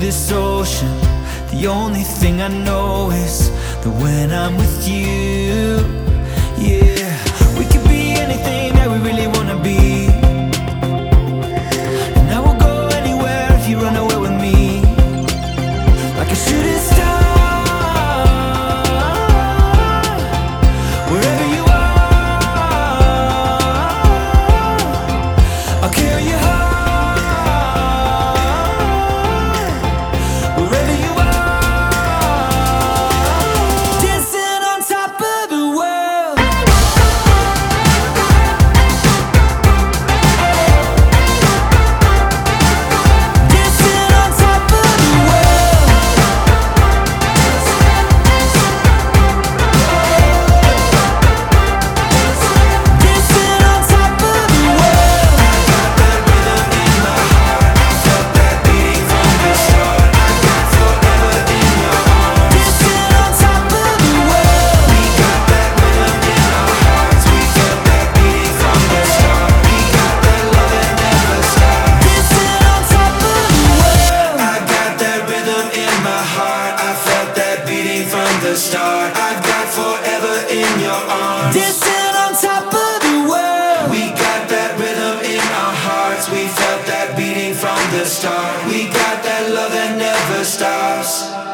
this ocean, the only thing I know is that when I'm with you, yeah, we could be anything that we really wanna be, and I will go anywhere if you run away with me, like a shooting star. Wherever you are, I'll carry your heart. Wherever you are, dancing on top of the world. Dancing on top of the world. Dancing on top of the world. I got that rhythm in my heart. I felt that beating from the start. I got forever in your arms. Dancing on top of the world. We got that rhythm in our hearts. We felt that beating from the start. We got that love that never stops. Dancing on top of the world. I got that rhythm in my heart. I felt that beating from the start. I got forever in your arms. Dancing on top of the world. We got that rhythm in our hearts. We felt that beating from the start. We got that love that never stops.